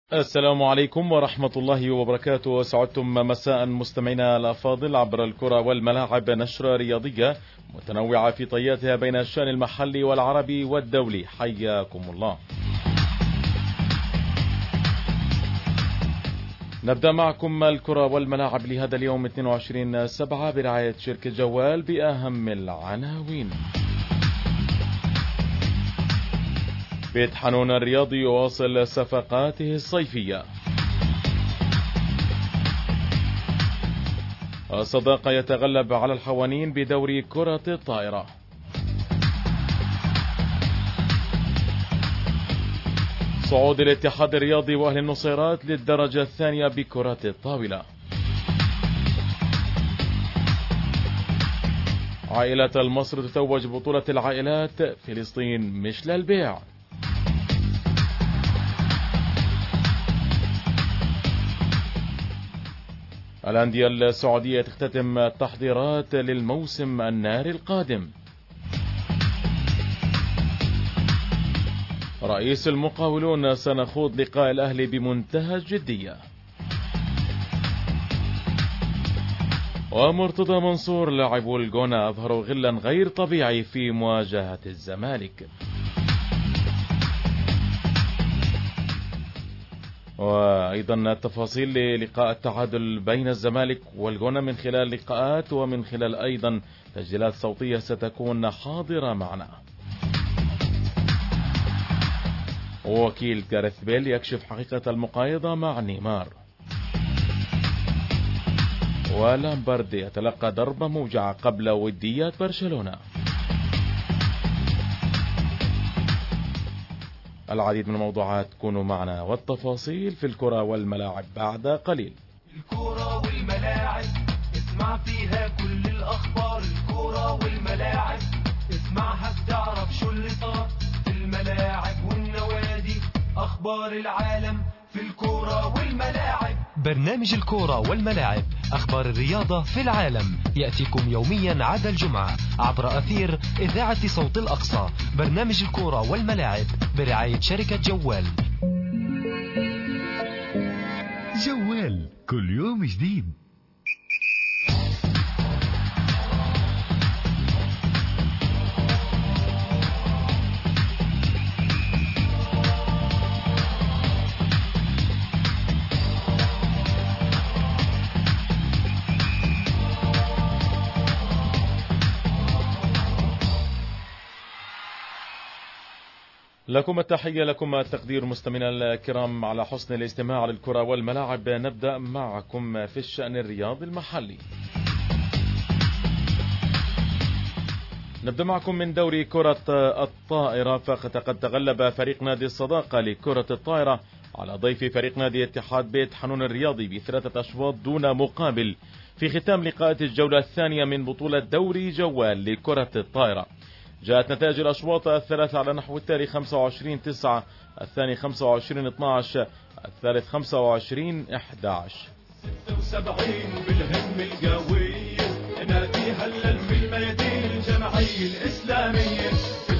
السلام عليكم ورحمة الله وبركاته. سعدتم مساء مستمعينا الأفاضل عبر الكرة والملاعب، نشرة رياضية متنوعة في طياتها بين الشأن المحلي والعربي والدولي. حياكم الله. نبدأ معكم الكرة والملاعب لهذا اليوم 22/7 برعاية شركة جوال بأهم العناوين. بيت حنون الرياضي يواصل صفقاته الصيفية. الصداقة يتغلب على الحوانين بدوري كرة الطائرة. صعود الاتحاد الرياضي وأهل النصيرات للدرجة الثانية بكرة الطاولة. عائلة المصر تتوج بطولة العائلات، فلسطين مش للبيع. الأندية السعودية تختتم التحضيرات للموسم الناري القادم. رئيس المقاولون: سنخوض لقاء الأهلي بمنتهى الجدية. ومرتضى منصور: لاعبو الجونة أظهروا غلا غير طبيعي في مواجهة الزمالك. وأيضا التفاصيل للقاء التعادل بين الزمالك والجونة من خلال لقاءات ومن خلال أيضا تسجيلات صوتية ستكون حاضرة معنا. وكيل جاريث بيل يكشف حقيقة المقايضة مع نيمار. ولامبرد يتلقى ضربة موجعة قبل ودية برشلونة. العديد من الموضوعات، كونوا معنا والتفاصيل في الكرة والملاعب بعد قليل. الكرة والملاعب اسمع فيها كل الأخبار. الكرة والملاعب اسمعها بتعرف شو اللي صار في الملاعب والنوادي. أخبار العالم في الكرة والملاعب. برنامج الكرة والملاعب، أخبار الرياضة في العالم، يأتيكم يوميا عدا الجمعة عبر أثير إذاعة صوت الأقصى. برنامج الكرة والملاعب برعاية شركة جوال. جوال كل يوم جديد. لكم التحية، لكم التقدير مستمعينا الكرام على حسن الاستماع للكرة والملاعب. نبدأ معكم في الشأن الرياضي المحلي. نبدأ معكم من دوري كرة الطائرة، فقد تغلب فريق نادي الصداقة لكرة الطائرة على ضيف فريق نادي اتحاد بيت حنون الرياضي ب3 أشواط دون مقابل في ختام لقاءات الجولة الثانية من بطولة دوري جوال لكرة الطائرة. جاءت نتائج الأشواط الثلاثة على نحو التالي: 25-9، الثاني 25-12، الثالث 25-11. 76 بالهم القوية نادي هلل في الميادين الجمعية الإسلامية.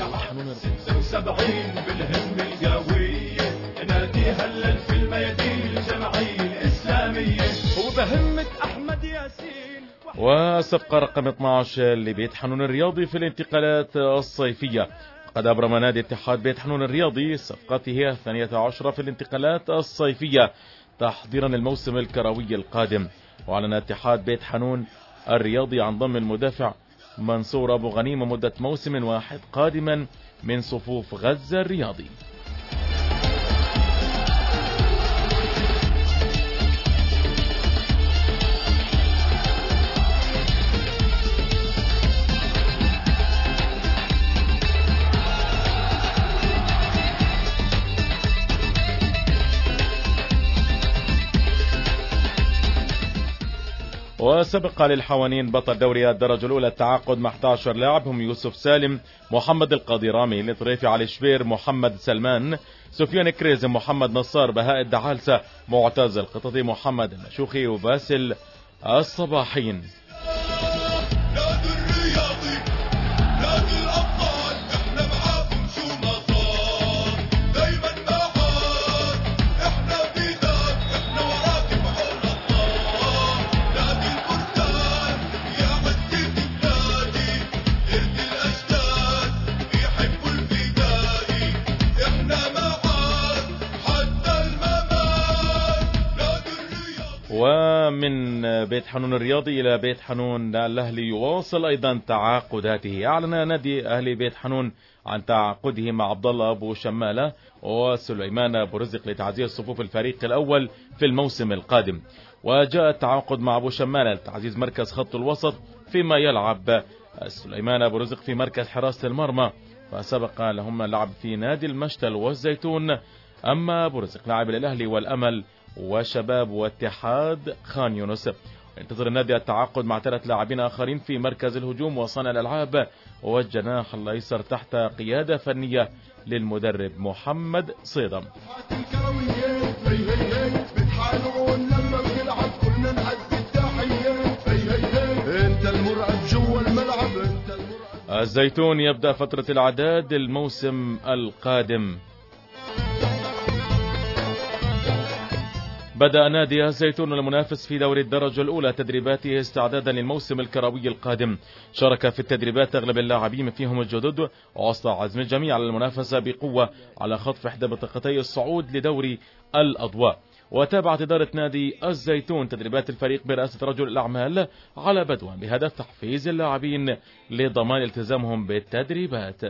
76 بالهم القوية نادي هلل في الميادين الجمعية الإسلامية. وبهمة أحمد ياسين. وصفقة رقم 12 لبيت حنون الرياضي في الانتقالات الصيفية. قد أبرم نادي اتحاد بيت حنون الرياضي صفقته 12 في الانتقالات الصيفية تحضيرا للموسم الكروي القادم. وأعلن اتحاد بيت حنون الرياضي عن ضم المدافع منصور أبو غنيمة مدة موسم واحد قادما من صفوف غزة الرياضي. وسبق للحوانين بطل دوري الدرجة الأولى التعاقد مع 11 لاعب هم يوسف سالم، محمد القاضي رامي، لطريفي علي شبير، محمد سلمان، سفيان كريزم، محمد نصار، بهاء الدعالسة، معتز القططي، محمد المشوخي، وباسل الصباحين. احنا ومن بيت حنون الرياضي إلى بيت حنون الأهلي يواصل أيضا تعاقداته. أعلن نادي أهلي بيت حنون عن تعاقده مع عبد الله أبو شمالة وسليمان أبو رزق لتعزيز صفوف الفريق الأول في الموسم القادم. وجاء التعاقد مع أبو شمالة لتعزيز مركز خط الوسط، فيما يلعب سليمان أبو رزق في مركز حراسة المرمى، فسبق لهم اللعب في نادي المشتل والزيتون. أما أبو رزق لاعب الأهلي والأمل وشباب واتحاد خان يونس. ينتظر النادي التعاقد مع 3 لاعبين آخرين في مركز الهجوم وصانع الألعاب والجناح الأيسر تحت قيادة فنية للمدرب محمد صيدم. الزيتون يبدأ فترة الإعداد الموسم القادم. بدأ نادي الزيتون المنافس في دوري الدرجة الأولى تدريباته استعدادا للموسم الكروي القادم. شارك في التدريبات أغلب اللاعبين فيهم الجدد، ووصل عزم الجميع على المنافسة بقوة على خطف إحدى بطاقتي الصعود لدوري الأضواء. وتابعت إدارة نادي الزيتون تدريبات الفريق برئاسة رجل الأعمال على بدوان بهدف تحفيز اللاعبين لضمان التزامهم بالتدريبات.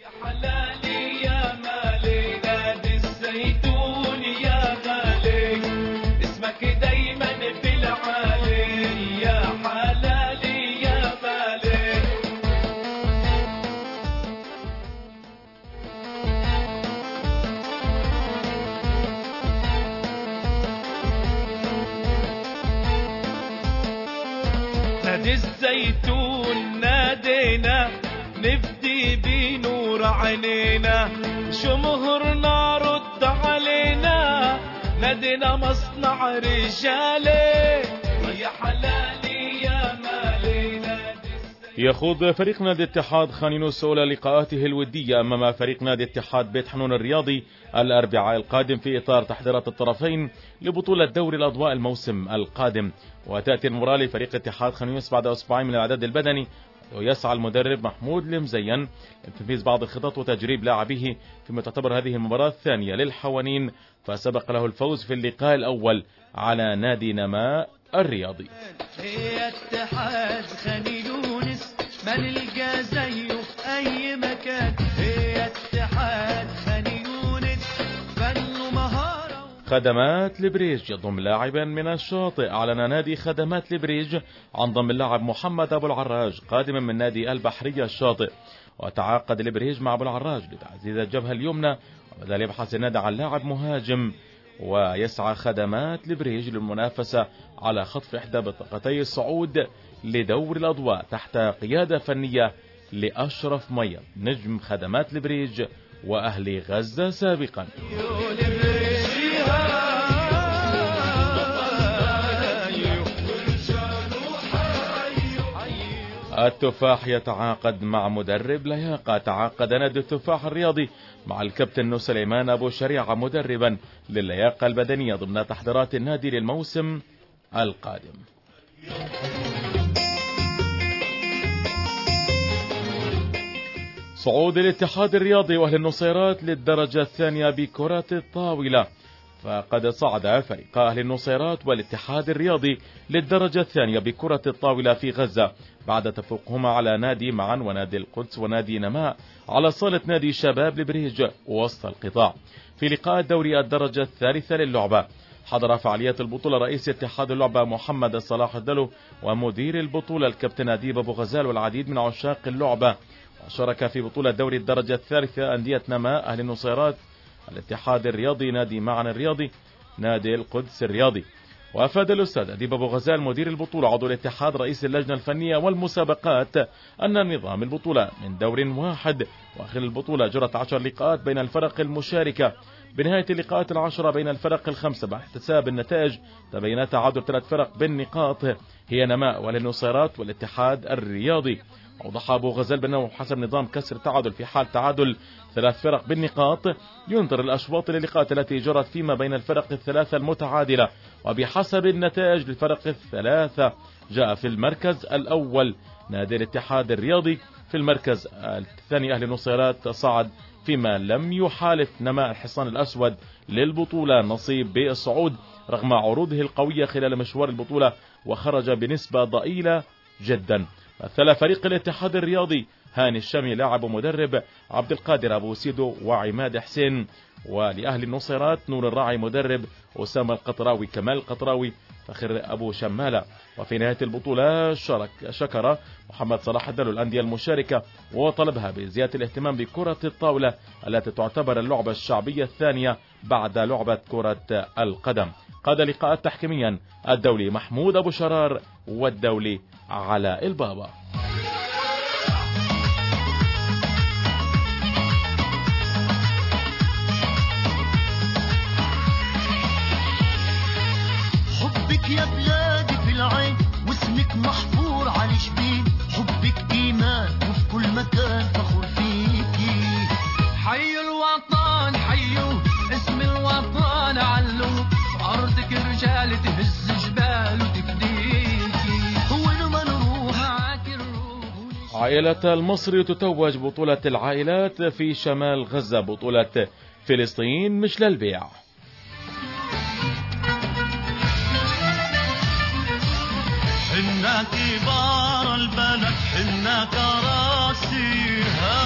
نادي الزيتون نادينا نفدي بنور عينينا، جمهورنا رد علينا، نادينا مصنع رجالي يا حلالي يا مالي. يخوض فريق نادي اتحاد خان يونس أولى لقاءاته الودية أمام فريق نادي اتحاد بيت حنون الرياضي الأربعاء القادم في إطار تحضيرات الطرفين لبطولة دوري الأضواء الموسم القادم. وتأتي المباراة لفريق اتحاد خان يونس بعد أسبوعين من الإعداد البدني، ويسعى المدرب محمود المزين لتنفيذ بعض الخطط وتجريب لاعبيه، فيما تعتبر هذه المباراة الثانية للحوانين، فسبق له الفوز في اللقاء الأول على نادي نماء الرياضي. هي اتحاد خان يونس ما نلقى زيه في أي مكان، هي اتحاد خان يونس فن ومهارة. خدمات البريج يضم لاعبا من الشاطئ. أعلن نادي خدمات البريج عن ضم اللاعب محمد أبو العراج قادما من نادي البحرية الشاطئ. وتعاقد البريج مع أبو العراج لتعزيز الجبهة اليمنى، وبدأ يبحث النادي عن لاعب مهاجم. ويسعى خدمات البريج للمنافسة على خطف إحدى بطاقتي الصعود لدور الأضواء تحت قيادة فنية لأشرف مية نجم خدمات البريج وأهل غزة سابقا. التفاح يتعاقد مع مدرب لياقة. تعاقد نادي التفاح الرياضي مع الكابتن سليمان أبو شريعة مدربا للياقة البدنية ضمن تحضيرات النادي للموسم القادم. صعود الاتحاد الرياضي وأهل النصيرات للدرجة الثانية بكرة الطاولة. فقد صعد فريق أهل النصيرات والاتحاد الرياضي للدرجة الثانية بكرة الطاولة في غزة بعد تفوقهما على نادي معا ونادي القدس ونادي نماء على صالة نادي شباب البريج وسط القطاع في لقاء دوري الدرجة الثالثة للعبة. حضر فعاليات البطولة رئيس اتحاد اللعبة محمد صلاح الدلو ومدير البطولة الكابتن أديب أبو غزال والعديد من عشاق اللعبة. وشارك في بطولة دوري الدرجة الثالثة أندية نماء أهل النصيرات الاتحاد الرياضي نادي معا الرياضي نادي القدس الرياضي. وأفاد الأستاذ أديب أبو غزال مدير البطولة عضو الاتحاد رئيس اللجنة الفنية والمسابقات أن نظام البطولة من دور واحد، وآخر البطولة جرت 10 لقاءات بين الفرق المشاركة. بنهاية اللقاءات 10 بين الفرق الخمسة بعد احتساب النتائج تبين تعادل 3 فرق بالنقاط هي نماء والنصيرات والاتحاد الرياضي. أوضح أبو غزال بأنه حسب نظام كسر تعادل في حال تعادل 3 فرق بالنقاط ينظر الأشواط للقاءات التي جرت فيما بين الفرق الثلاثة المتعادلة، وبحسب النتائج للفرق الثلاثة جاء في المركز الأول نادي الاتحاد الرياضي، في المركز الثاني أهل النصيرات صعد فيما لم يحالف نماء الحصان الأسود للبطولة نصيب بالصعود رغم عروضه القوية خلال مشوار البطولة، وخرج بنسبة ضئيلة جدا. مثل فريق الاتحاد الرياضي هاني الشامي لاعب ومدرب، عبد القادر أبو سيدو وعماد حسين، ولأهل النصيرات نور الراعي مدرب، أسامة القطراوي كمال القطراوي، فخر أبو شمالة. وفي نهاية البطولة شكر محمد صلاح الدلو الأندية المشاركة وطلبها بزيادة الاهتمام بكرة الطاولة التي تعتبر اللعبة الشعبية الثانية بعد لعبة كرة القدم. قاد لقاءات تحكيميا الدولي محمود أبو شرار والدولي علاء البابا. حبك يا بلادي في العين واسمك محفور على الجبين، حبك إيمان وفي كل مكان فخور فيكي. حي الوطن حيو اسم الوطن علو، في أرضك رجال تهز جبال وتفديكي، وين ما نروح معاك نروح. عائلة المصري تتوج بطولة العائلات في شمال غزة، بطولة فلسطين مش للبيع. حنا كبار البلد حنا كراسيها،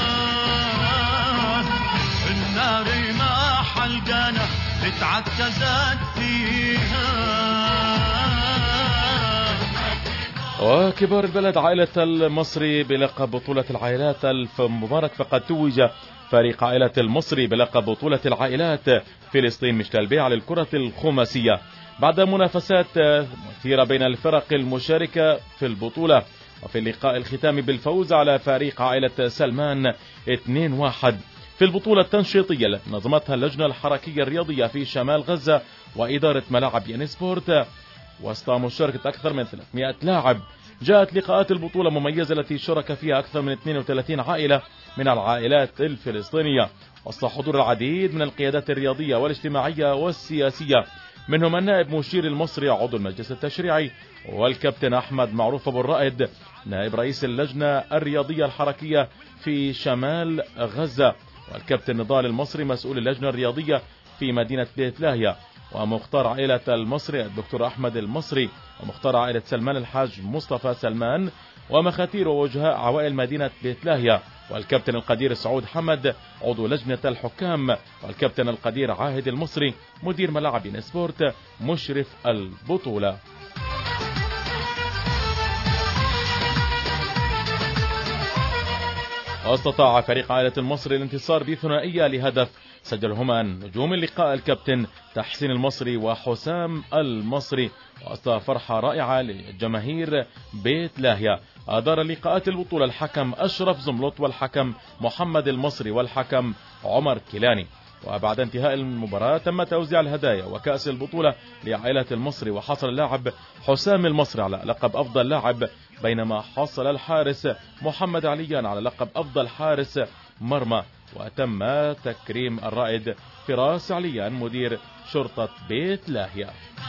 حنا رماح الجنة اتعكزت فيها. وكبار البلد عائلة المصري بلقب بطولة العائلات ألف مبارك، فقد توج فريق عائلة المصري بلقب بطولة العائلات فلسطين مش للبيع للكرة الخماسية بعد منافسات مثيرة بين الفرق المشاركة في البطولة، وفي اللقاء الختامي بالفوز على فريق عائلة سلمان 2-1 في البطولة التنشيطية التي نظمتها اللجنة الحركية الرياضية في شمال غزة وإدارة ملاعب يعني سبورت وسط مشاركة أكثر من 300 لاعب. جاءت لقاءات البطولة مميزة التي شارك فيها أكثر من 32 عائلة من العائلات الفلسطينية، وسط حضور العديد من القيادات الرياضية والاجتماعية والسياسية، منهم النائب مشير المصري عضو المجلس التشريعي، والكابتن أحمد معروف أبو الرائد نائب رئيس اللجنة الرياضية الحركية في شمال غزة، والكابتن نضال المصري مسؤول اللجنة الرياضية في مدينة بيت لاهيا، ومختار عائلة المصري الدكتور أحمد المصري، ومختار عائلة سلمان الحاج مصطفى سلمان، ومخاتير ووجهاء عوائل مدينة بيت لاهيا، والكابتن القدير سعود حمد عضو لجنة الحكام، والكابتن القدير عاهد المصري مدير ملاعب سبورت مشرف البطولة. واستطاع فريق عائلة المصري الانتصار بثنائية لهدف سجلهما نجوم اللقاء الكابتن تحسين المصري وحسام المصري، وسط فرحة رائعة لجماهير بيت لاهيا. أدار لقاءات البطولة الحكم أشرف زملط والحكم محمد المصري والحكم عمر كيلاني. وبعد انتهاء المباراة تم توزيع الهدايا وكأس البطولة لعائلة المصري، وحصل اللاعب حسام المصري على لقب أفضل لاعب، بينما حصل الحارس محمد عليان على لقب أفضل حارس مرمى. وتم تكريم الرائد فراس عليان مدير شرطة بيت لاهيا.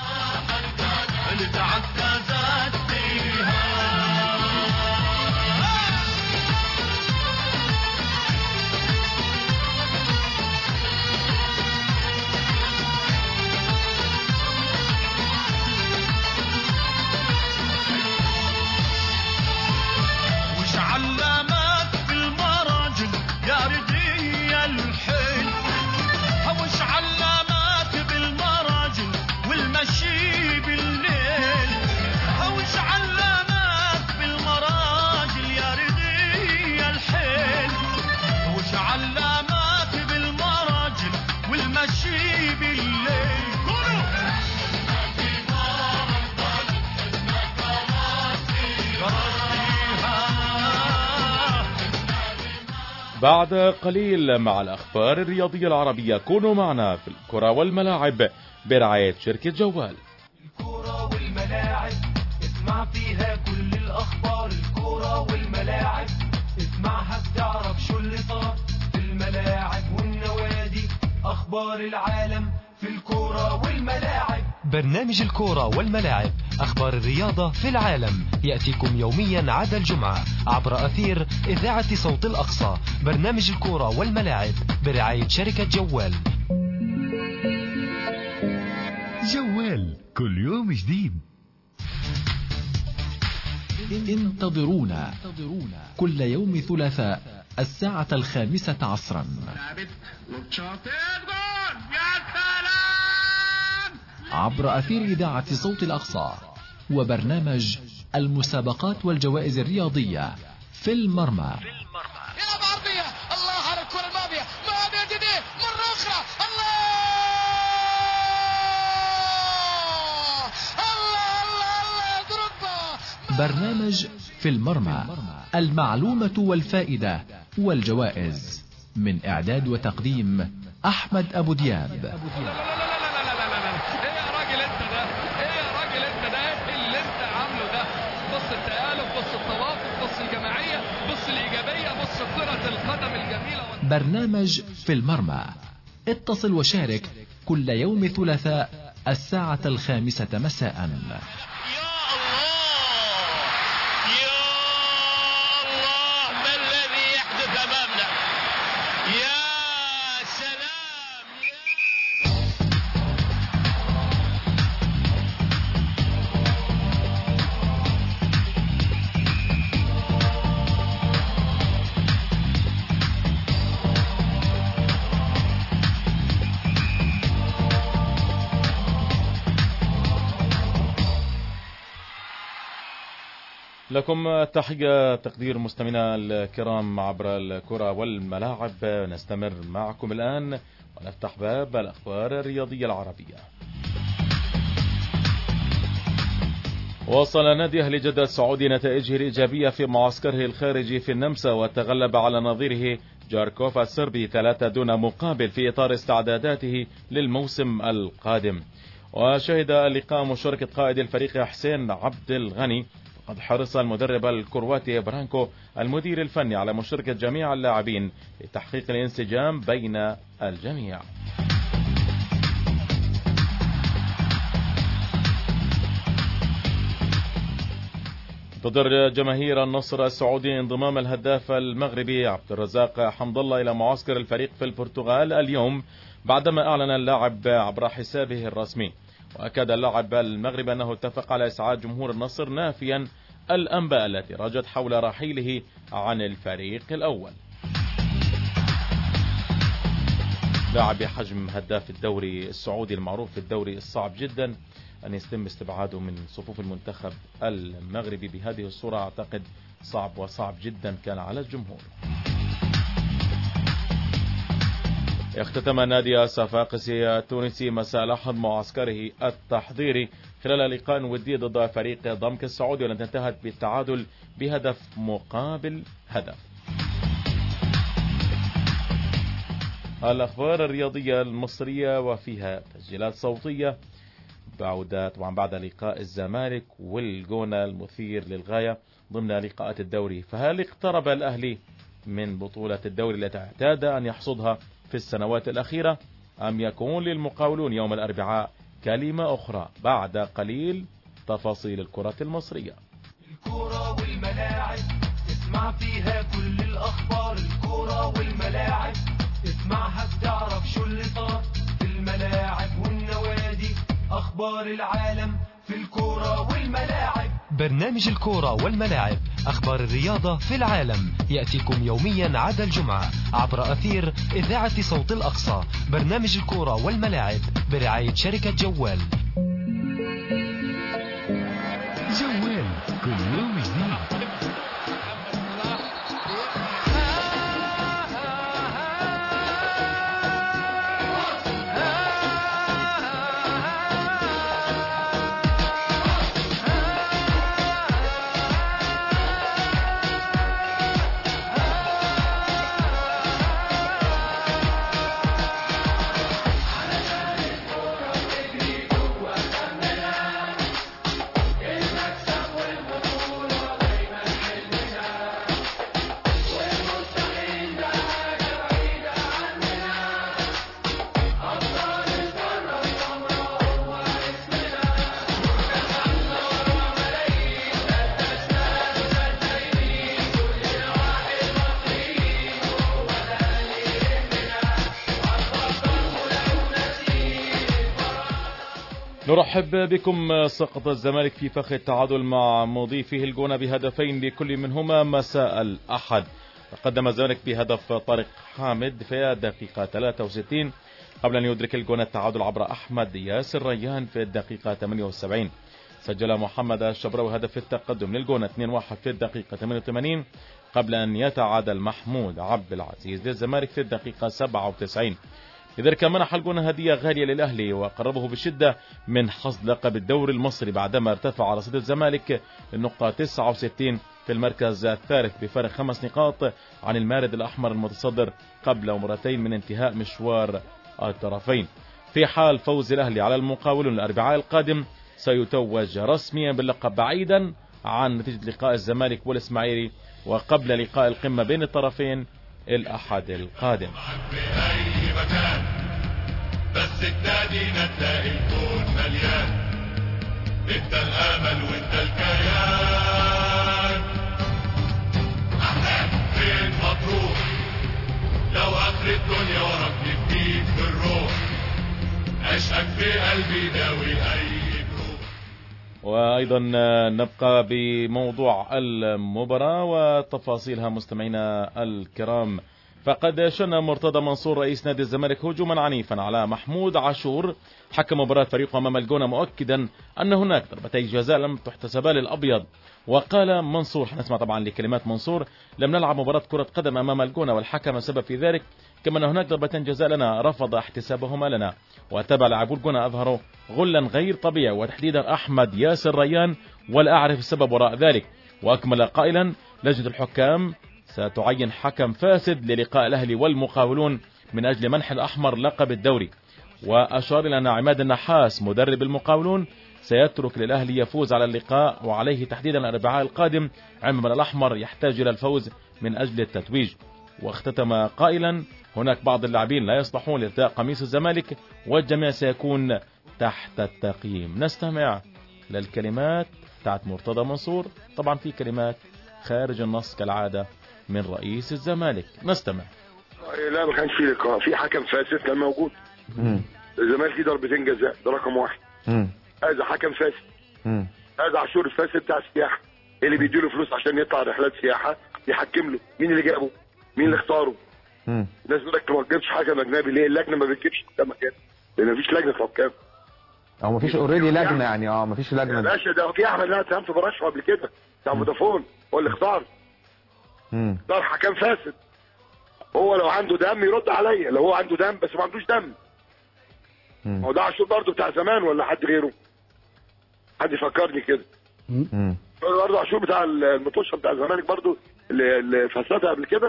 وش علمك بالمراجل يا ردي الحين، وش علمك بالمراجل والمشي بالليل، وش علمك بالمراجل يا ردي الحين، وش علمك بالمراجل والمشي بالليل. بعد قليل مع الأخبار الرياضية العربية، كونوا معنا في الكرة والملاعب برعاية شركة جوال. الكرة والملاعب اسمع فيها كل الأخبار، الكرة والملاعب اسمعها بتعرف شو اللي صار في الملاعب والنوادي، أخبار العالم في الكرة والملاعب. برنامج الكورة والملاعب، أخبار الرياضة في العالم، يأتيكم يوميا عدا الجمعة عبر أثير إذاعة صوت الأقصى. برنامج الكورة والملاعب برعاية شركة جوال. جوال كل يوم جديد. انتظرونا كل يوم ثلاثاء 5:00 عصرا عبر أثير إذاعة صوت الأقصى، وبرنامج المسابقات والجوائز الرياضية في المرمى. يلعب عرضية، الله على الكرة الماضية، ما جديد مرة أخرى، الله ضربة. برنامج في المرمى، المعلومة والفائدة والجوائز، من إعداد وتقديم أحمد أبو دياب. برنامج في المرمى، اتصل وشارك كل يوم ثلاثاء 5:00 مساء. لكم تحية تقدير مستمعينا الكرام عبر الكرة والملاعب. نستمر معكم الآن ونفتح باب الأخبار الرياضية العربية. وصل نادي أهلي جدة السعودي نتائجه الإيجابية في معسكره الخارجي في النمسا، وتغلب على نظيره جاركوف الصربي 3 دون مقابل في إطار استعداداته للموسم القادم. وشهد اللقاء مشاركة قائد الفريق حسين عبد الغني. قد حرص المدرب الكرواتي برانكو المدير الفني على مشاركة جميع اللاعبين لتحقيق الانسجام بين الجميع. تضر جماهير النصر السعودي انضمام الهداف المغربي عبد الرزاق حمد الله إلى معسكر الفريق في البرتغال اليوم، بعدما أعلن اللاعب عبر حسابه الرسمي. وأكد اللاعب المغربي أنه اتفق على إسعاد جمهور النصر، نافيا الأنباء التي رجت حول رحيله عن الفريق الأول. لاعب بحجم هداف الدوري السعودي المعروف بالدوري الصعب جدا، أن يتم استبعاده من صفوف المنتخب المغربي بهذه الصورة أعتقد صعب جدا كان على الجمهور. اختتم نادي الصفاقسي التونسي مساء الأحد معسكره التحضيري خلال لقاء ودي ضد فريق ضمك السعودي، والتي انتهت بالتعادل بهدف مقابل هدف. الأخبار الرياضية المصرية وفيها تسجيلات صوتية طبعا بعد لقاء الزمالك والجونة المثير للغاية ضمن لقاءات الدوري. فهل اقترب الأهلي من بطولة الدوري التي اعتاد أن يحصدها في السنوات الأخيرة، أم يكون للمقاولون يوم الأربعاء كلمة أخرى؟ بعد قليل تفاصيل الكرة المصرية. الكرة والملاعب اسمع فيها كل الأخبار. الكرة والملاعب اسمعها بتعرف شو اللي صار في الملاعب والنوادي، أخبار العالم في الكرة والملاعب. برنامج الكورة والملاعب، أخبار الرياضة في العالم، يأتيكم يوميا عدا الجمعة عبر أثير إذاعة صوت الأقصى. برنامج الكورة والملاعب برعاية شركة جوال. جوال كل يوم جديد. نرحب بكم. سقط الزمالك في فخ التعادل مع مضيفه الجونة بهدفين لكل منهما مساء الأحد. تقدم الزمالك بهدف طارق حامد في الدقيقة 63 قبل أن يدرك الجونة التعادل عبر أحمد ياسر ريان في الدقيقة 78. سجل محمد الشبراوي هدف التقدم للجونة 2-1 في الدقيقة 88 قبل أن يتعادل محمود عبد العزيز للزمالك في الدقيقة 97. لذلك منح الجونة هدية غالية للأهلي وقربه بشدة من حصد لقب الدوري المصري بعدما ارتفع رصيد الزمالك للنقطة 69 في المركز الثالث بفارق 5 نقاط عن المارد الأحمر المتصدر قبل مرتين من انتهاء مشوار الطرفين. في حال فوز الأهلي على المقاولون الأربعاء القادم سيتوج رسميا باللقب بعيدا عن نتيجة لقاء الزمالك والإسماعيلي وقبل لقاء القمة بين الطرفين الأحد القادم. بس النادي نتلاقي الكون مليان، انت الامل وانت الكيان. احلام فين مطروح لو اخر الدنيا وراك نبكيك بالروح، عشقك في قلبي داوي اي جروح. وأيضا نبقى بموضوع المباراة وتفاصيلها مستمعينا الكرام. فقد شن مرتضى منصور رئيس نادي الزمالك هجوما عنيفا على محمود عاشور حكم مباراة فريقه أمام الجونة، مؤكدا أن هناك ضربتي جزاء لم تحتسبا للأبيض. وقال منصور، حنسمع طبعا لكلمات منصور: لم نلعب مباراة كرة قدم أمام الجونة والحكم سبب في ذلك، كما أن هناك ضربتين جزاء لنا رفض احتسابهما لنا. وتابع لاعبو الجونة أظهروا غلا غير طبيعي وتحديدا أحمد ياسر ريان ولا أعرف السبب وراء ذلك. وأكمل قائلا: لجنة الحكام ستعين حكم فاسد للقاء الأهلي والمقاولون من أجل منح الأحمر لقب الدوري. وأشار إلى أن عماد النحاس مدرب المقاولون سيترك للأهلي يفوز على اللقاء وعليه تحديدا الأربعاء القادم، عندما الأحمر يحتاج إلى الفوز من أجل التتويج. واختتم قائلا: هناك بعض اللاعبين لا يصلحون لارتداء قميص الزمالك والجميع سيكون تحت التقييم. نستمع للكلمات بتاعت مرتضى منصور، طبعا في كلمات خارج النص كالعادة من رئيس الزمالك. نستمع. لا ما كانش في لقاء، في حكم فاسد كان موجود. الزمالك فيه ضربتين جزاء، ده رقم واحد. هذا حكم فاسد. هذا عاشور الفاسد بتاع السياحه اللي بيديله فلوس عشان يطلع رحلات سياحه يحكم له. مين اللي جابه؟ مين اللي اختاره؟ الناس بتقول لك ما تجيبش حكم اجنبي ليه؟ اللجنه ما بتجيبش حكام اجانب لان مفيش لجنه حكام. او مفيش اوريدي لجنه يعني مفيش لجنه. يا باشا ده في احمد لا تفهم في برشح قبل كده بتاع فودافون هو اللي اختار. اختار حكام فاسد. هو لو عنده دم يرد عليا، لو هو عنده دم بس ما عندوش دم. هو ده عاشور برضه بتاع زمان ولا حد غيره؟ حد يفكرني كده. برضه عاشور بتاع المطوشه بتاع الزمالك برضه اللي فسدها قبل كده.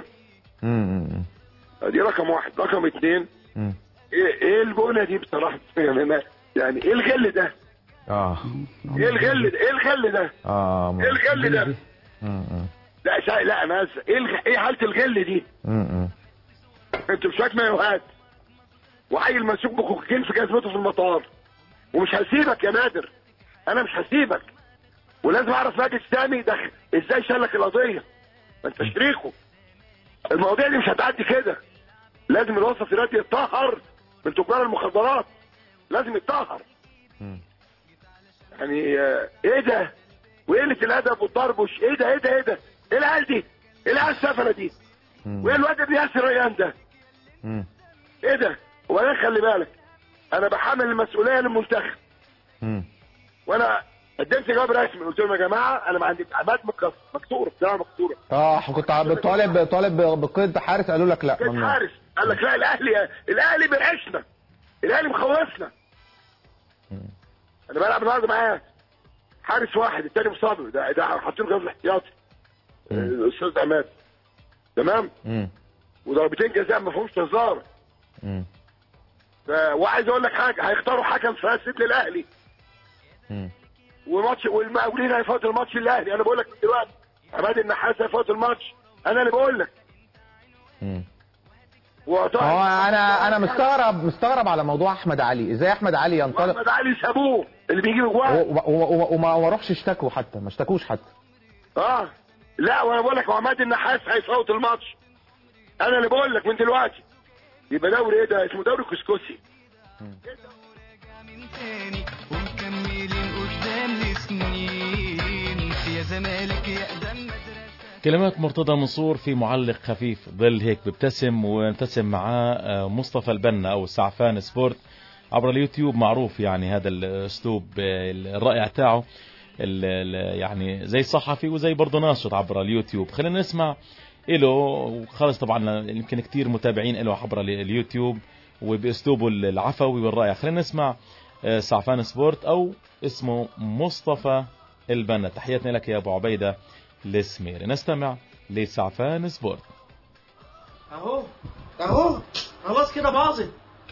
دي رقم واحد. رقم اتنين، ايه الجونه دي بصراحه؟ يعني ايه الغل ده؟ ايه الغل ده؟ ايه الغل ده؟ ايه الغل ده؟ لا انا اسف، ايه حاله الغل دي؟ انتوا بشويه مايوهات وعيل مسوق بكوكين في جزمته في المطار، ومش هسيبك يا نادر، انا مش هسيبك. ولازم اعرف ماجد سامي ده ازاي شالك القضيه، ما انت شريكه. المواضيع دي مش هتعدي كده. لازم الوسط الرياضي يتطهر من تجار المخدرات، لازم يتطهر. يعني ايه ده؟ وقله الادب والضرب ايه ده؟ ايه العيال دي؟ ايه العيال السفله دي؟ وايه الواد ابن ياسر ريان ده؟ ايه ده؟ وبعدين خلي بالك انا بحمل المسؤوليه للمنتخب. وانا قدمت جواب رسمي قلت لهم يا جماعه انا ما عندي عماد مكسوره بتاع مكسوره. كنت طالب بقيد حارس، قالوا لك لا ممنوع. حارس قال لك لا، الاهلي بيرعشنا، الاهلي مخوفنا. انا بلعب النهارده معاه حارس واحد، الثاني مصاب، ده حاطين غير الاحتياطي الاستاذ عماد. تمام. وضربتين جزاء ما فيهمش هزار. وعايز اقول لك حاجه، هيختاروا حكم فاسد للاهلي. وماتش والمقاولين هيفوت الماتش للاهلي. انا بقول لك من دلوقتي عماد النحاس هيفوت الماتش، انا اللي بقول لك. هو انا مستغرب على موضوع احمد علي، ازاي احمد علي ينطلق؟ احمد علي سابوه اللي بيجيب جوان وما راحش اشتكوا حتى، ما اشتكوش حتى. لا وانا بقول لك عماد النحاس هيفوت الماتش، انا اللي بقول لك من دلوقتي. يبقى دوري ايه ده؟ اسمه دوري كسكسي. كلمات مرتضى منصور في معلق خفيف ظل هيك بيبتسم، وابتسم معاه مصطفى البنا أو سعفان سبورت عبر اليوتيوب. معروف يعني هذا الأسلوب الرائع تاعه، يعني زي صحفي وزي برضه ناشط عبر اليوتيوب. خلينا نسمع إله، وخلص طبعا يمكن كتير متابعين له عبر اليوتيوب وبأسلوبه العفوي والرائع. خلينا نسمع سعفان سبورت أو اسمه مصطفى البنا. تحياتنا لك يا أبو عبيدة السميري. نستمع لسعفان سبورت. اهو خلاص كده باظت،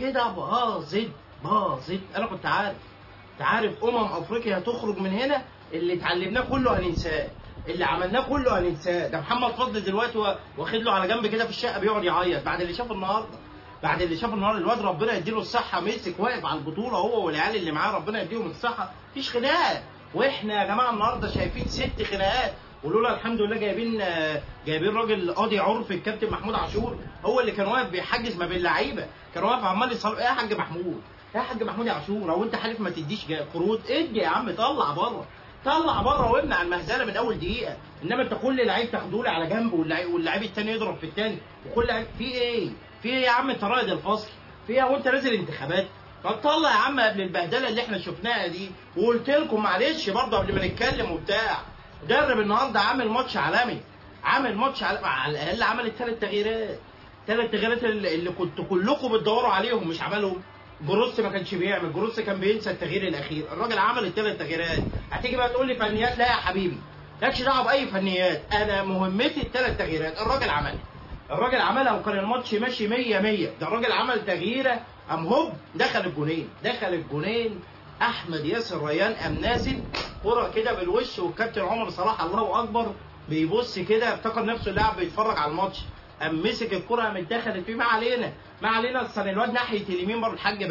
انا كنت عارف افريقيا هتخرج من هنا. اللي اتعلمناه كله هننساه، اللي عملناه كله هننساه. ده محمد فضل دلوقتي واخد له على جنب كده في الشقه بيقعد يعيط بعد اللي شافه النهارده. الواد ربنا يديله الصحه، مسك واقف على البطوله هو والعيال اللي معاه، ربنا يديهم الصحه. مفيش خناقه، واحنا يا جماعه النهارده شايفين 6 خناقات، ولولا الحمد لله جايبين راجل قاضي عرف الكابتن محمود عاشور، هو اللي كان واقف بيحجز ما بين اللعيبه، كان واقف عمال يصل. ايه يا حاج محمود، يا عاشور، او انت حالف ما تديش قروض؟ ادي يا عم، طلع بره وامنع المهزله من اول دقيقه. انما انت كل لعيب تاخدوه على جنب، واللعيب الثاني يضرب في الثاني، وكل لعيب في ايه يا عم؟ انت رائد الفصل فيها وانت نازل انتخابات؟ فطلع يا عم قبل البهدله اللي احنا شفناها دي. وقلت لكم معلش برضه قبل ما نتكلم وبتاع، مدرب النهارده عامل ماتش عالمي، على الاقل عمل الثلاث تغييرات اللي كنتوا كلكم بتدوروا عليهم مش عملهم. جروس ما كانش بيعمل، جروس كان بينسى التغيير الاخير، الراجل عمل الثلاث تغييرات. هتيجي بقى تقول لي فنيات؟ لا يا حبيبي، مالكش دعوه باي فنيات، انا مهمتي الثلاث تغييرات. الراجل عملها وكان الماتش ماشي 100. ده الراجل عمل تغييره هوب دخل الجونين. احمد ياسر ريان قام نازل كرة كده بالوش، والكابتن عمر صلاح الله اكبر بيبص كده افتكر نفسه اللاعب بيتفرج على الماتش، قام مسك الكرة قام اتدخلت فيه. ما علينا اصل الواد ناحيه اليمين برضه الحاج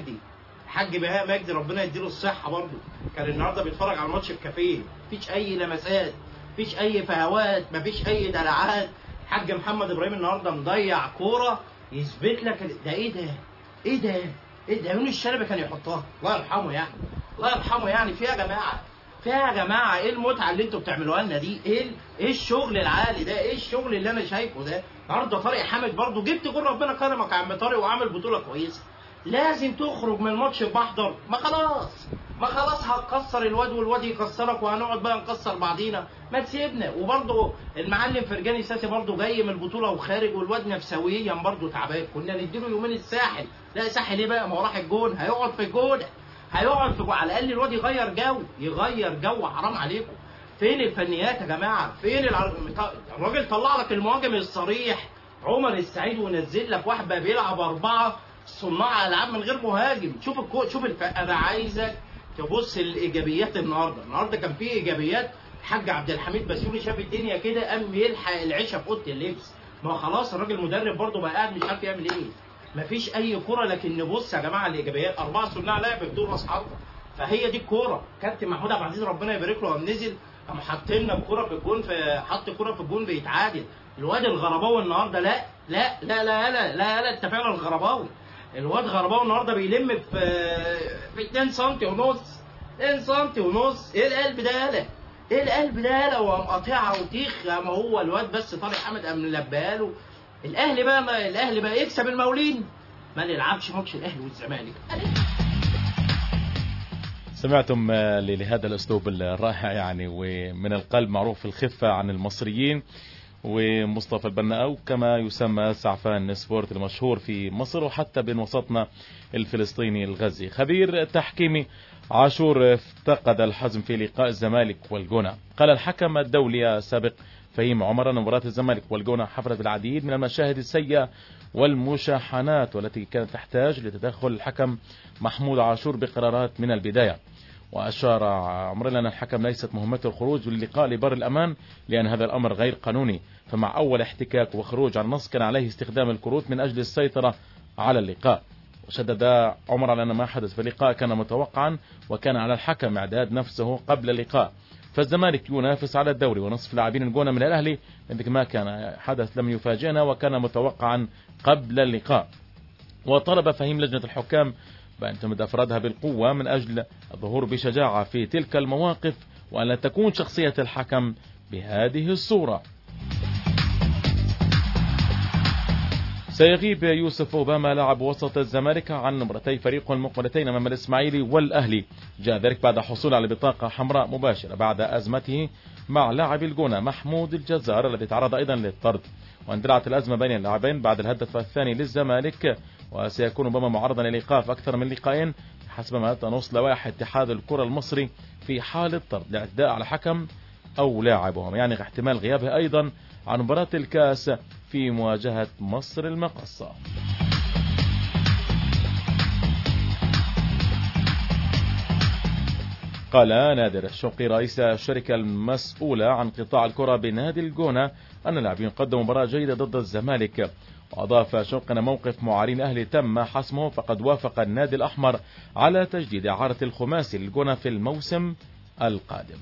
بهاء مجدي ربنا يديله الصحه، برضه كان النهارده بيتفرج على الماتش في كافيه. مفيش اي لمسات، مفيش اي فهوات، مفيش اي دلعات. الحاج محمد ابراهيم النهارده مضيع كوره يثبت لك ده. ايه ده يونس الشلبي كان يحطها، الله يرحمه يعني. فيها يا جماعه ايه المتعه اللي انتوا بتعملوها لنا دي؟ ايه الشغل العالي ده؟ ايه الشغل اللي انا شايفه ده؟ النهارده طارق حامد برضه جبت جول، ربنا كرمك يا عم طارق وعامل بطوله كويسه. لازم تخرج من الماتش بمحضر. ما خلاص هتكسر الواد والواد يكسرك، وهنقعد بقى نكسر بعضينا. ما تسيبنا. وبرضه المعلم فرجاني ساسي برضه جاي من البطوله وخارج، والواد نفسويا برضه تعبان. كنا نديله يومين الساحل، لا ساحل ايه بقى؟ ما هو راح الجون، هيقعد في الجون. على الاقل الواد يغير جو. حرام عليكم. فين الفنيات يا جماعه؟ فين الراجل طلع لك المهاجم الصريح عمر السعيد، ونزل لك واحد بقى بيلعب 4 صناع العاب من غير مهاجم. شوف انا عايزك تبص الايجابيات. النهارده كان في ايجابيات. الحاج عبد الحميد بسيوني شاف الدنيا كده، قام يلحق العشاء في اوضه اللبس. ما خلاص الراجل مدرب برضه بقى قاعد مش عارف يعمل ايه. مفيش اي كوره. لكن نبص يا جماعه الايجابيات، 4 صناع لعب بدون راس حربه، فهي دي الكوره. كابتن محمود عبد العزيز ربنا يبارك له قام نزل، قام حاط لنا الكوره في الجون، حط كوره في الجون بيتعادل. الواد الغرباوي النهارده لا انت فعلا الغرباوي. الواد غرباوي النهارده بيلم في 2 سم ونص. ايه القلب ده يالا وقام قاطعها وتيخ. ما هو الواد بس طارق حامد قام لبيها له. الاهلي بقى يكسب المقاولين، ما نلعبش ماتش الاهلي والزمالك. سمعتم لهذا الاسلوب الرائع يعني، ومن القلب معروف الخفه عن المصريين. ومصطفى البناء كما يسمى سعفان سبورت المشهور في مصر، وحتى بين وسطنا الفلسطيني الغزي. خبير تحكيمي عاشور افتقد الحزم في لقاء الزمالك والجونة. قال الحكم الدولي السابق فهيم عمر أن مباراة الزمالك والجونة حفلت بالعديد من المشاهد السيئة والمشاحنات، والتي كانت تحتاج لتدخل الحكم محمود عاشور بقرارات من البداية. وأشار عمر أن الحكم ليست مهمته الخروج للقاء لبر الأمان، لأن هذا الأمر غير قانوني. فمع أول احتكاك وخروج عن النص كان عليه استخدام الكروت من أجل السيطرة على اللقاء. وشدد عمر على أن ما حدث في اللقاء كان متوقعا، وكان على الحكم إعداد نفسه قبل اللقاء. فالزمالك ينافس على الدوري، ونصف لاعبين الجونة من الأهلي، عندك ما كان حدث لم يفاجئنا وكان متوقعا قبل اللقاء. وطلب فهيم لجنة الحكام بأن تمد أفرادها بالقوة من أجل الظهور بشجاعة في تلك المواقف، وأن لا تكون شخصية الحكم بهذه الصورة. سيغيب يوسف أوباما لاعب وسط الزمالك عن مباراتي فريقه المقبلتين أمام الإسماعيلي والأهلي. جاء ذلك بعد حصول على بطاقة حمراء مباشرة بعد أزمته مع لاعب الجونة محمود الجزار الذي تعرض أيضا للطرد، واندلعت الأزمة بين اللاعبين بعد الهدف الثاني للزمالك، وسيكون أوباما معرضا لإيقاف أكثر من لقاء حسب ما تنص لوائح اتحاد الكرة المصري في حالة طرد لاعتداء على حكم أو لاعبهم، يعني احتمال غيابه أيضا عن مباراة الكاس في مواجهة مصر المقصة. قال نادر الشوقي رئيس الشركة المسؤولة عن قطاع الكرة بنادي الجونة أن اللاعبين قدموا مباراة جيدة ضد الزمالك. وأضاف شوقي أن موقف معارين الأهلي تم حسمه، فقد وافق النادي الأحمر على تجديد إعارة الخماسي للجونة في الموسم القادم.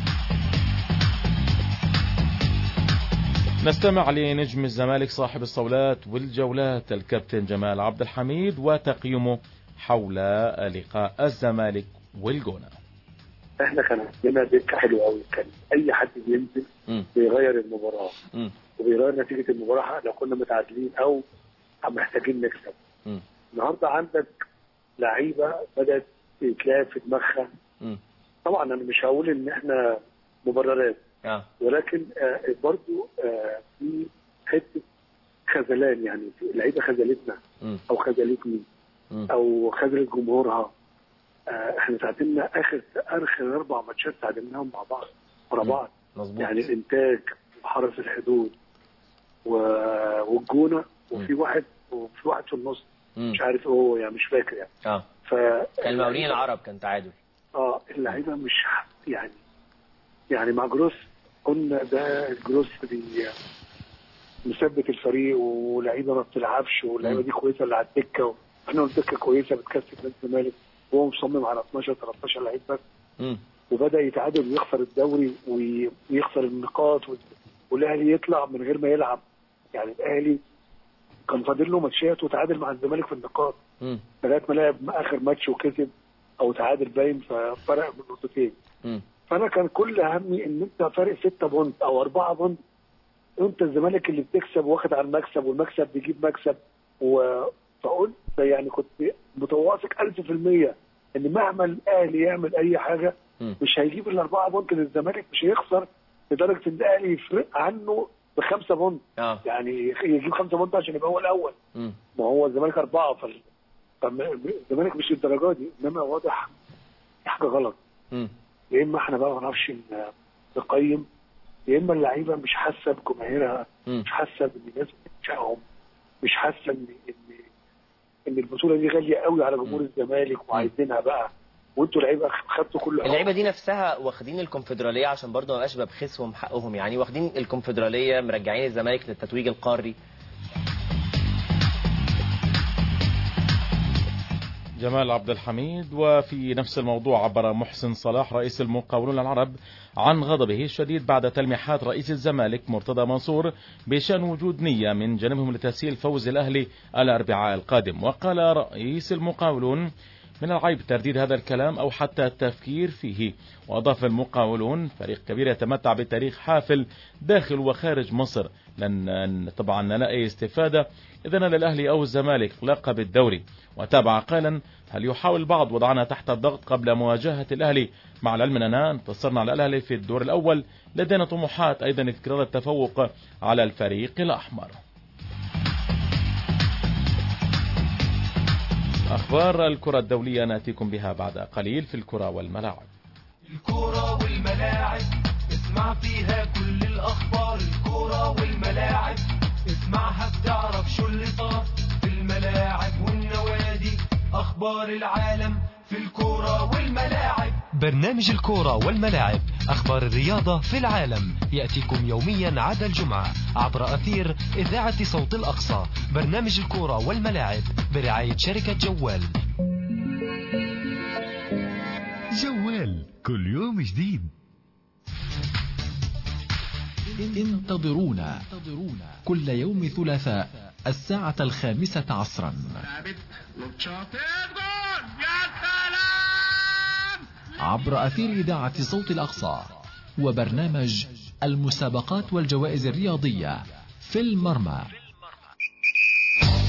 نستمع لنجم الزمالك صاحب الصولات والجولات الكابتن جمال عبد الحميد وتقييمه حول لقاء الزمالك والجونة. احنا كان عندنا دكه حلوه قوي، كان اي حد بينزل بيغير المباراه وبيغير نتيجه المباراه لو كنا متعادلين او محتاجين نكسب. النهارده عندك لعيبه بدات تتلاقي في دماغها. طبعا انا مش هقول ان احنا مبررات، ولكن برضو في حته خذلان، يعني اللعيبه خذلتنا او خذلتني او خذلت جمهورها. احنا تعادلنا اخر 4 ماتشات تعادلناهم مع بعض ورا بعض، يعني الانتاج وحرس الحدود والجونه وفي واحد في النص مش عارف هو، يعني مش فاكر يعني. كان المقاولين العرب كان تعادل. اللعيبه مش يعني مع جروس قلنا ده الجروس مثبت الفريق ولعيبه ما بتلعبش، واللعيبه دي كويسه اللي على الدكه، واحنا الدكه كويسه بتكسب نادي الزمالك، وهو مصمم على 12-13 لعيب بس. وبدا يتعادل ويخسر الدوري ويخسر النقاط، والاهلي يطلع من غير ما يلعب. يعني الاهلي كان فاضل له ماتشات وتعادل مع الزمالك في النقاط لغايه ما لعب اخر ماتش وكسب او تعادل باين، ففرق من نقطتين. فانا كان كل همي ان انت فارق 6 بونت او 4 بونت، انت الزمالك اللي بتكسب واخد على المكسب والمكسب بيجيب مكسب. فقلت يعني كنت متواثق 1000% ان مهما الاهلي يعمل اي حاجه مش هيجيب ال4 بونت للزمالك، مش هيخسر لدرجه ان الاهلي يفرق عنه ب5 بونت. يعني يجيب 5 بونت عشان يبقى هو الاول. ما هو الزمالك 4، فالزمالك مش الدرجه دي، انما واضح حاجه غلط. يا اما احنا بقى ما نعرفش نقيم، يا اما اللعيبه مش حاسه بجماهيرها، مش حاسه ان الناس بتشجعهم، مش حاسه ان البطوله دي غاليه قوي على جمهور الزمالك وعايزينها بقى، وانتوا لعيبه خدتوا كل اللعيبه دي نفسها واخدين الكونفدراليه عشان برضه ما بقاش ببخسهم حقهم، يعني واخدين الكونفدراليه مرجعين الزمالك للتتويج القاري. جمال عبد الحميد. وفي نفس الموضوع عبر محسن صلاح رئيس المقاولون العرب عن غضبه الشديد بعد تلميحات رئيس الزمالك مرتضى منصور بشأن وجود نية من جانبهم لتسهيل فوز الأهلي الأربعاء القادم. وقال رئيس المقاولون من العيب ترديد هذا الكلام أو حتى التفكير فيه. وأضاف المقاولون فريق كبير يتمتع بتاريخ حافل داخل وخارج مصر، لن طبعا نلاقي استفادة إذن للأهلي أو الزمالك لقب الدوري. وتابع قائلا هل يحاول البعض وضعنا تحت الضغط قبل مواجهة الأهلي، مع العلم أننا انتصرنا على الأهلي في الدور الأول، لدينا طموحات أيضا استكرار التفوق على الفريق الأحمر. أخبار الكرة الدولية نأتيكم بها بعد قليل في الكرة والملاعب. الكرة والملاعب اسمع فيها كل الأخبار، الكرة والملاعب اسمعها بتعرف شو اللي صار في الملاعب والنوادي، أخبار العالم في الكرة والملاعب. برنامج الكرة والملاعب، أخبار الرياضة في العالم، يأتيكم يوميا عدا الجمعة عبر أثير إذاعة صوت الأقصى. برنامج الكرة والملاعب برعاية شركة جوال. جوال كل يوم جديد. انتظرونا كل يوم ثلاثاء 5:00 عصرا عبر أثير إذاعة صوت الأقصى، وبرنامج المسابقات والجوائز الرياضية في المرمى.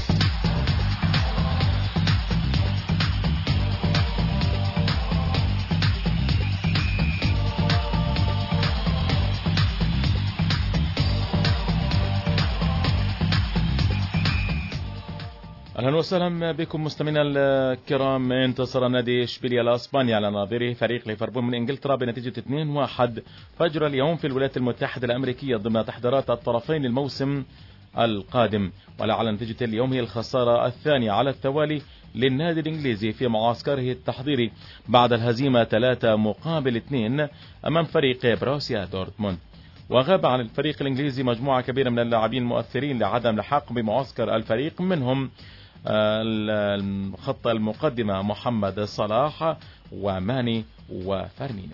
أهلا وسهلا بكم مستمعينا الكرام. انتصر نادي اشبيليا الاسباني على ناظره فريق ليفربول من انجلترا بنتيجة 2-1 فجر اليوم في الولايات المتحدة الامريكية ضمن تحضيرات الطرفين الموسم القادم. ولعل نتيجة اليوم هي الخسارة الثانية على التوالي للنادي الانجليزي في معسكره التحضيري بعد الهزيمة 3-2 امام فريق بروسيا دورتموند. وغاب عن الفريق الانجليزي مجموعة كبيرة من اللاعبين المؤثرين لعدم لحاق بمعسكر الفريق، منهم الخط المقدمة محمد صلاح وماني وفيرمينو.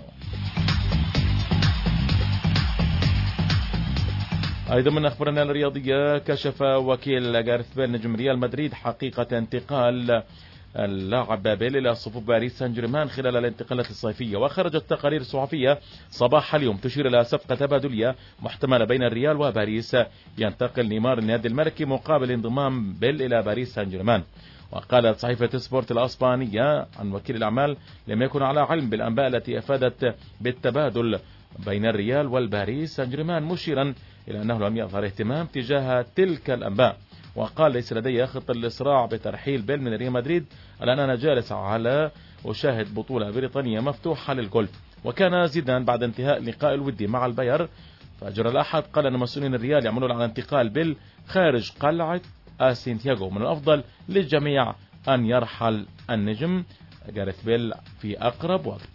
أيضا من أخبارنا الرياضية، كشف وكيل جارث بيل نجم ريال مدريد حقيقة انتقال اللاعب بيل إلى صفوف باريس سان جيرمان خلال الانتقالات الصيفية. وخرجت تقارير صحفية صباح اليوم تشير إلى صفقة تبادلية محتملة بين الريال وباريس، ينتقل نيمار النادي الملكي مقابل انضمام بيل إلى باريس سان جيرمان. وقالت صحيفة سبورت الأسبانية عن وكيل الأعمال لم يكن على علم بالأنباء التي أفادت بالتبادل بين الريال والباريس سان جيرمان، مشيرا إلى أنه لم يظهر اهتمام تجاه تلك الأنباء. وقال ليس لدي خطة الإسراع بترحيل بيل من ريال مدريد، الآن أنا جالس على أشاهد بطولة بريطانية مفتوحة للكل. وكان زيدان بعد انتهاء اللقاء الودي مع الباير فجر الأحد قال أن مسؤولين الريال يعملون على انتقال بيل خارج قلعة سانتياغو، من الأفضل للجميع أن يرحل النجم جاريث بيل في أقرب وقت.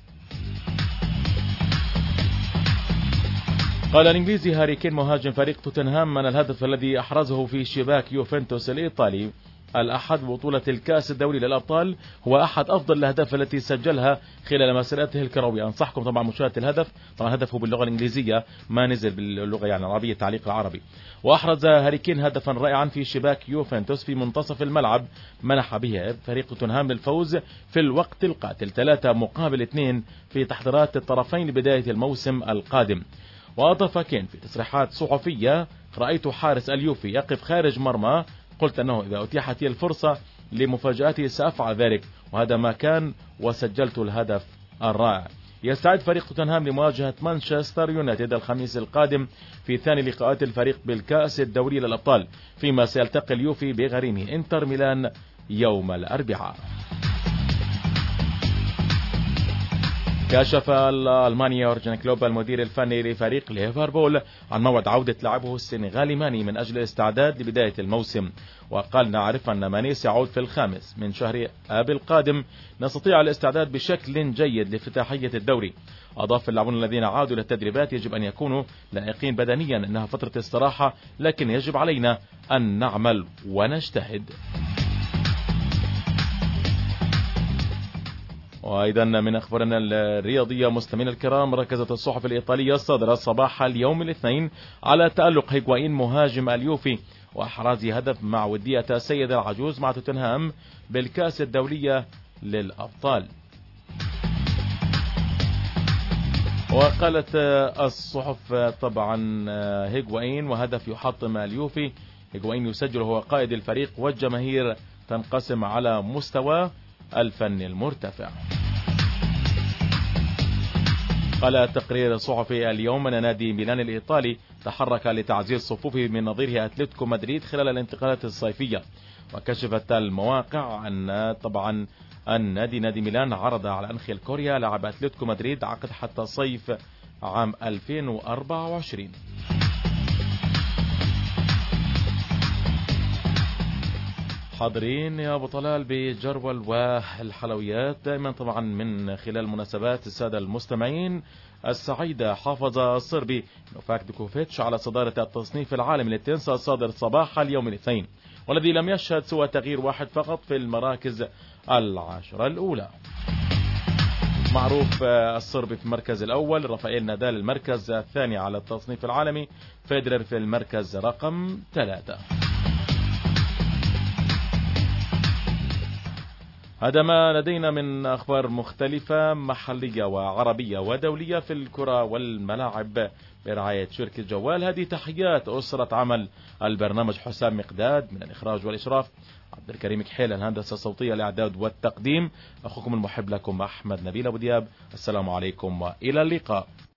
قال الإنجليزي هاري كين مهاجم فريق توتنهام من الهدف الذي أحرزه في شباك يوفنتوس الإيطالي الأحد بطولة الكأس الدوري للأبطال هو أحد أفضل الأهداف التي سجلها خلال مسيرته الكروية. أنصحكم طبعا مشاهدة الهدف، طبعا هدفه باللغة الإنجليزية ما نزل باللغة يعني العربية التعليق العربي. وأحرز هاري كين هدفا رائعا في شباك يوفنتوس في منتصف الملعب منح به فريق توتنهام للفوز في الوقت القاتل 3-2 في تحضيرات الطرفين لبداية الموسم القادم. وأضاف كين في تصريحات صحفية: رأيت حارس اليوفي يقف خارج مرمى، قلت أنه إذا أتيحت لي الفرصة لمفاجأته سأفعل ذلك، وهذا ما كان وسجلت الهدف الرائع. يستعد فريق توتنهام لمواجهة مانشستر يونايتد الخميس القادم في ثاني لقاءات الفريق بالكأس الدوري للأبطال، فيما سيلتقي اليوفي بغريمه انتر ميلان يوم الأربعاء. كشف الألماني يورجن كلوب المدير الفني لفريق ليفربول عن موعد عودة لاعبه السنغالي ماني من أجل الاستعداد لبداية الموسم. وقال: نعرف أن ماني سيعود في 5 من شهر آب القادم، نستطيع الاستعداد بشكل جيد لافتتاحية الدوري. أضاف: اللاعبون الذين عادوا للتدريبات يجب أن يكونوا لائقين بدنيا، إنها فترة استراحة لكن يجب علينا أن نعمل ونجتهد. وأيضا من أخبارنا الرياضية مستمعينا الكرام، ركزت الصحف الإيطالية الصادرة صباح اليوم الاثنين على تألق هيغوايين مهاجم اليوفي وإحراز هدف مع ودية السيد العجوز مع توتنهام بالكأس الدولية للأبطال. وقالت الصحف طبعا هيغوايين وهدف يحطم اليوفي. هيغوايين يسجل هو قائد الفريق والجماهير تنقسم على مستوى الفن المرتفع. قال تقرير صحفي اليوم أن نادي ميلان الإيطالي تحرك لتعزيز صفوفه من نظيره أتلتيكو مدريد خلال الانتقالات الصيفية. وكشفت المواقع أن طبعا نادي ميلان عرض على أنخيل كوريا لاعب أتلتيكو مدريد عقد حتى صيف عام 2024. حاضرين يا أبو طلال بجرول والحلويات دائما طبعا من خلال مناسبات السادة المستمعين السعيدة. حافظ الصربي نوفاك دوكوفيتش على صدارة التصنيف العالمي للتنس الصادر صباح اليوم الاثنين، والذي لم يشهد سوى تغيير واحد فقط في المراكز 10 الأولى. معروف الصربي في المركز الأول، رافائيل نادال المركز الثاني على التصنيف العالمي، فيدرر في المركز رقم 3. هذا ما لدينا من أخبار مختلفة محلية وعربية ودولية في الكرة والملاعب برعاية شركة جوال. هذه تحيات أسرة عمل البرنامج: حسام مقداد من الإخراج والإشراف، عبد الكريم كحيل الهندسة الصوتية، الإعداد والتقديم، أخوكم المحب لكم أحمد نبيل أبو دياب. السلام عليكم وإلى اللقاء.